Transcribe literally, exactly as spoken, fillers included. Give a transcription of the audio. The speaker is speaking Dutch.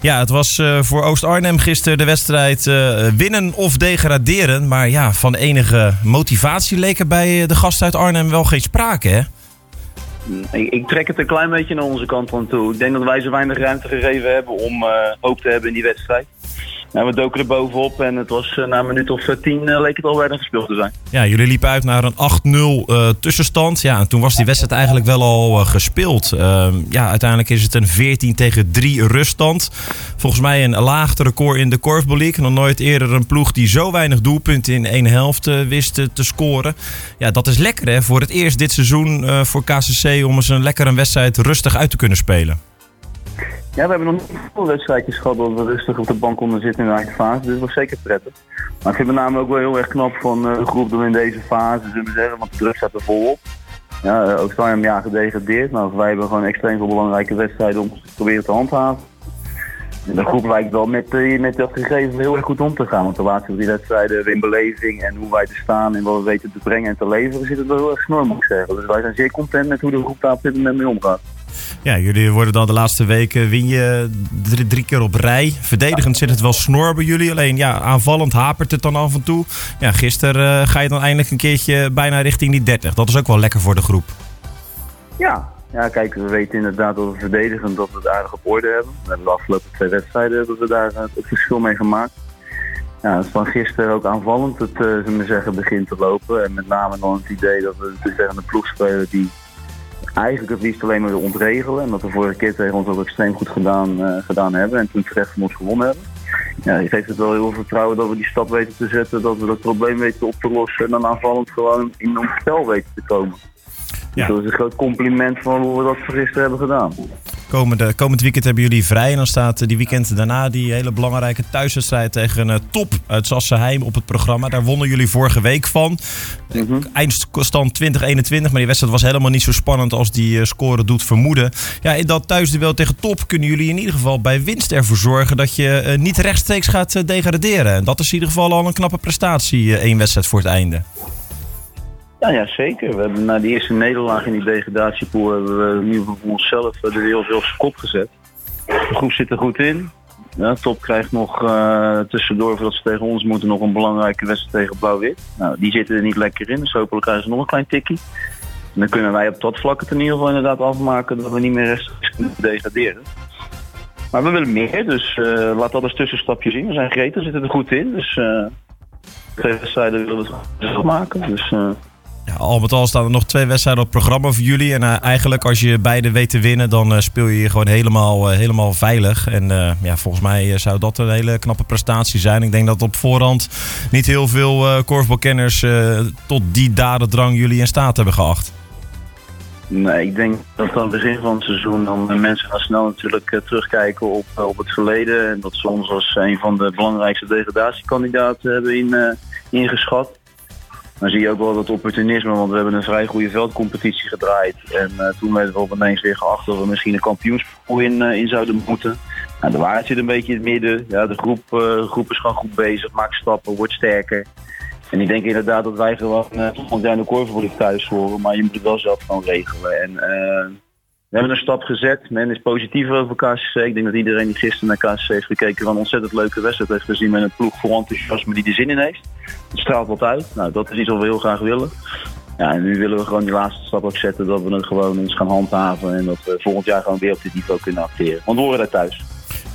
Ja, het was uh, voor Oost-Arnhem gisteren de wedstrijd uh, winnen of degraderen. Maar ja, van enige motivatie leek er bij de gasten uit Arnhem wel geen sprake, hè? Ik, ik trek het een klein beetje naar onze kant van toe. Ik denk dat wij zo weinig ruimte gegeven hebben om uh, hoop te hebben in die wedstrijd. Nou, we doken er bovenop en het was uh, na een minuut of uh, tien uh, leek het al bijna gespeeld te zijn. Ja, jullie liepen uit naar een acht nul uh, tussenstand. Ja, en toen was die wedstrijd eigenlijk wel al uh, gespeeld. Uh, ja, uiteindelijk is het een veertien tegen drie ruststand. Volgens mij een laagste record in de Korfbal League. Nog nooit eerder een ploeg die zo weinig doelpunten in één helft uh, wist uh, te scoren. Ja, dat is lekker hè, voor het eerst dit seizoen uh, voor K C C om eens een lekkere wedstrijd rustig uit te kunnen spelen. Ja, we hebben nog niet veel wedstrijdjes gehad dat we rustig op de bank konden zitten in de eigen fase. Dus dat was zeker prettig. Maar ik vind met name ook wel heel erg knap van de groep dat we in deze fase, zullen we zeggen, want de druk staat er volop. Ja, Oost-Arnhem ja gedegradeerd. Nou, wij hebben gewoon extreem veel belangrijke wedstrijden om te proberen te handhaven. De groep lijkt wel met, met dat gegeven heel erg goed om te gaan. Want de laatste drie wedstrijden in beleving en hoe wij er staan en wat we weten te brengen en te leveren, zit het wel heel erg snor, moet ik zeggen. Dus wij zijn zeer content met hoe de groep daar op dit moment mee omgaat. Ja, jullie worden dan de laatste weken, win je drie, drie keer op rij. Verdedigend zit het wel snor bij jullie. Alleen ja, aanvallend hapert het dan af en toe. Ja, gisteren uh, ga je dan eindelijk een keertje bijna richting die dertig. Dat is ook wel lekker voor de groep. Ja, ja kijk, we weten inderdaad dat we verdedigend dat we het aardig op orde hebben. We hebben de afgelopen twee wedstrijden dat we daar uh, het verschil mee gemaakt. Ja, het is van gisteren ook aanvallend het, uh, zullen we zeggen, begint te lopen. En met name dan het idee dat we tegen een ploeg spelen die eigenlijk het liefst alleen maar wil ontregelen. En dat we vorige keer tegen ons ook extreem goed gedaan, uh, gedaan hebben. En toen terecht van ons gewonnen hebben. Ja, je geeft het wel heel veel vertrouwen dat we die stap weten te zetten. Dat we dat probleem weten op te lossen. En dan aanvallend gewoon in ons spel weten te komen. Ja. Dus dat is een groot compliment van hoe we dat gisteren hebben gedaan. Komende, komend weekend hebben jullie vrij. En dan staat die weekend daarna die hele belangrijke thuiswedstrijd tegen een top uit Sassenheim op het programma. Daar wonnen jullie vorige week van. Mm-hmm. Eindstand twintig eenentwintig, maar die wedstrijd was helemaal niet zo spannend als die uh, score doet vermoeden. Ja, in dat thuisduel tegen top kunnen jullie in ieder geval bij winst ervoor zorgen dat je uh, niet rechtstreeks gaat uh, degraderen. En dat is in ieder geval al een knappe prestatie, uh, één wedstrijd voor het einde. Ja, ja, zeker. We hebben na die eerste nederlaag in die degradatiepool hebben we in ieder geval voor onszelf de wereld weer op zijn kop gezet. De groep zit er goed in. Ja, top krijgt nog uh, tussendoor, voordat ze tegen ons moeten, nog een belangrijke wedstrijd tegen Blauw-Wit. Nou, die zitten er niet lekker in, dus hopelijk krijgen ze nog een klein tikkie. En dan kunnen wij op dat vlak het in ieder geval inderdaad afmaken dat we niet meer rechtstreeks kunnen degraderen. Maar we willen meer, dus uh, laat dat als tussenstapje zien. We zijn gretig, we zitten er goed in, dus uh, twee wedstrijden willen we het goed maken. Dus, uh, Ja, al met al staan er nog twee wedstrijden op het programma voor jullie. En uh, eigenlijk als je beide weet te winnen, dan uh, speel je je gewoon helemaal, uh, helemaal veilig. En uh, ja, volgens mij uh, zou dat een hele knappe prestatie zijn. Ik denk dat op voorhand niet heel veel uh, korfbalkenners uh, tot die dadendrang jullie in staat hebben geacht. Nee, ik denk dat aan het begin van het seizoen dan uh, mensen gaan snel natuurlijk uh, terugkijken op, uh, op het verleden. En dat ze ons als een van de belangrijkste degradatiekandidaten hebben in, uh, ingeschat. Dan zie je ook wel dat opportunisme, want we hebben een vrij goede veldcompetitie gedraaid. En uh, toen werden we opeens weer geacht dat we misschien een kampioenspool in, uh, in zouden moeten. Nou, de waarheid zit een beetje in het midden. Ja, de groep, uh, de groep is gewoon goed bezig, maakt stappen, wordt sterker. En ik denk inderdaad dat wij gewoon uh, volgend jaar in de Korfbal League thuis horen, maar je moet het wel zelf gewoon regelen. En uh, we hebben een stap gezet, men is positief over K C C. Ik denk dat iedereen die gisteren naar K C C heeft gekeken wel een ontzettend leuke wedstrijd heeft gezien met een ploeg vol enthousiasme die er zin in heeft. Het straalt wat uit. Nou, dat is iets wat we heel graag willen. Ja, en nu willen we gewoon die laatste stap ook zetten dat we het gewoon eens gaan handhaven en dat we volgend jaar gewoon weer op dit niveau kunnen acteren. Want we horen daar thuis.